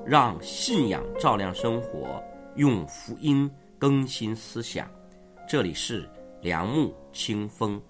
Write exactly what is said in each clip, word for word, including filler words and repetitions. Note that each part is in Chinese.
让信仰照亮生活，用福音更新思想。这里是良木清风。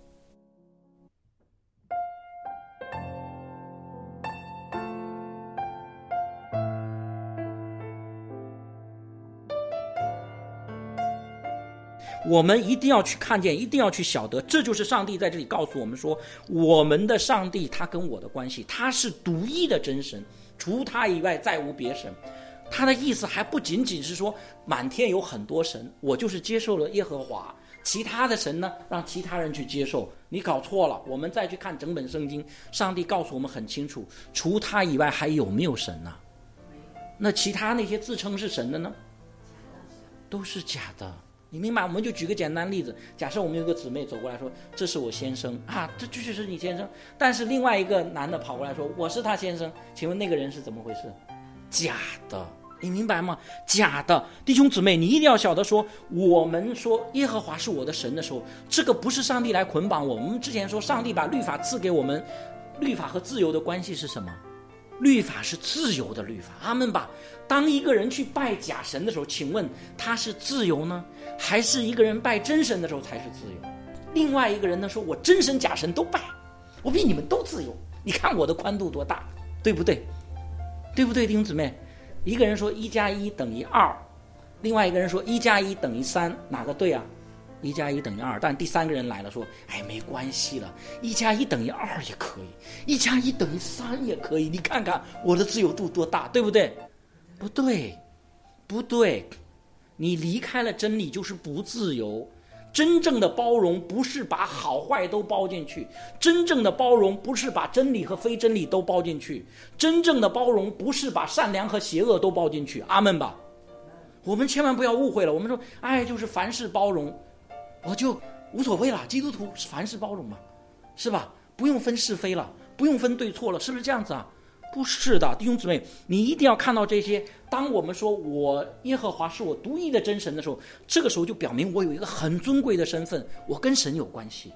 我们一定要去看见，一定要去晓得，这就是上帝在这里告诉我们说，我们的上帝他跟我的关系，他是独一的真神，除他以外再无别神。他的意思还不仅仅是说满天有很多神，我就是接受了耶和华，其他的神呢让其他人去接受。你搞错了，我们再去看整本圣经，上帝告诉我们很清楚，除他以外还有没有神呢？那其他那些自称是神的呢，都是假的。你明白？我们就举个简单例子，假设我们有个姊妹走过来说，这是我先生啊，这确实是你先生，但是另外一个男的跑过来说，我是他先生，请问那个人是怎么回事？假的，你明白吗？假的。弟兄姊妹，你一定要晓得说，我们说耶和华是我的神的时候，这个不是上帝来捆绑我们。我们之前说上帝把律法赐给我们，律法和自由的关系是什么？律法是自由的律法，阿们吧。当一个人去拜假神的时候，请问他是自由呢，还是一个人拜真神的时候才是自由？另外一个人呢说，我真神假神都拜，我比你们都自由，你看我的宽度多大，对不对？对不对，弟兄姊妹？一个人说一加一等于二，另外一个人说一加一等于三，哪个对啊？一加一等于二，但第三个人来了说，哎，没关系了，一加一等于二也可以，一加一等于三也可以，你看看我的自由度多大，对不对？不对，不对，你离开了真理就是不自由。真正的包容不是把好坏都包进去，真正的包容不是把真理和非真理都包进去，真正的包容不是把善良和邪恶都包进去，阿们吧。我们千万不要误会了，我们说哎，就是凡事包容，我就无所谓了，基督徒凡事包容嘛，是吧？不用分是非了，不用分对错了，是不是这样子啊？不是的，弟兄姊妹，你一定要看到这些。当我们说我耶和华是我独一的真神的时候，这个时候就表明我有一个很尊贵的身份，我跟神有关系，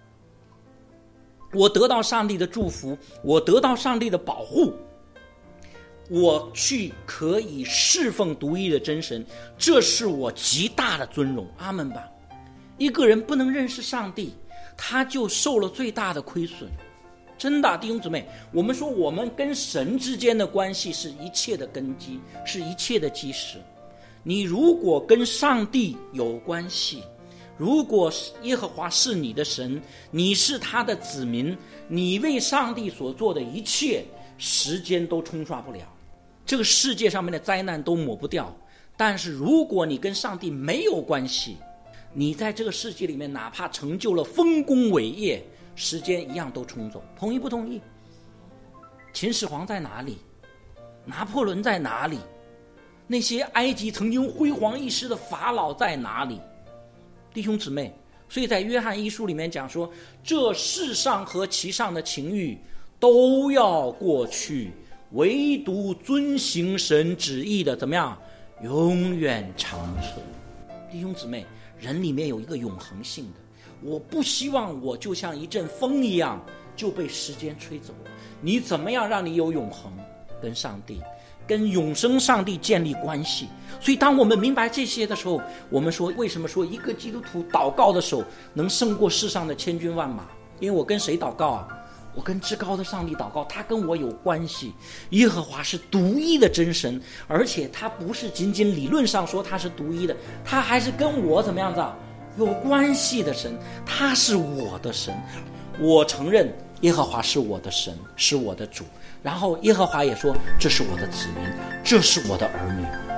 我得到上帝的祝福，我得到上帝的保护，我去可以侍奉独一的真神，这是我极大的尊荣，阿们吧。一个人不能认识上帝，他就受了最大的亏损。真的，弟兄姊妹，我们说我们跟神之间的关系是一切的根基，是一切的基石。你如果跟上帝有关系，如果耶和华是你的神，你是他的子民，你为上帝所做的一切，时间都冲刷不了，这个世界上面的灾难都抹不掉。但是如果你跟上帝没有关系，你在这个世界里面哪怕成就了丰功伟业，时间一样都冲走。同意不同意？秦始皇在哪里？拿破仑在哪里？那些埃及曾经辉煌一时的法老在哪里？弟兄姊妹，所以在约翰一书里面讲说，这世上和其上的情欲都要过去，唯独遵行神旨意的怎么样？永远长存。弟兄姊妹，人里面有一个永恒性的，我不希望我就像一阵风一样就被时间吹走。你怎么样让你有永恒？跟上帝，跟永生上帝建立关系。所以当我们明白这些的时候，我们说为什么说一个基督徒祷告的时候能胜过世上的千军万马？因为我跟谁祷告啊？我跟至高的上帝祷告，他跟我有关系。耶和华是独一的真神，而且他不是仅仅理论上说他是独一的，他还是跟我怎么样子啊？有关系的神，他是我的神。我承认耶和华是我的神，是我的主，然后耶和华也说这是我的子民，这是我的儿女。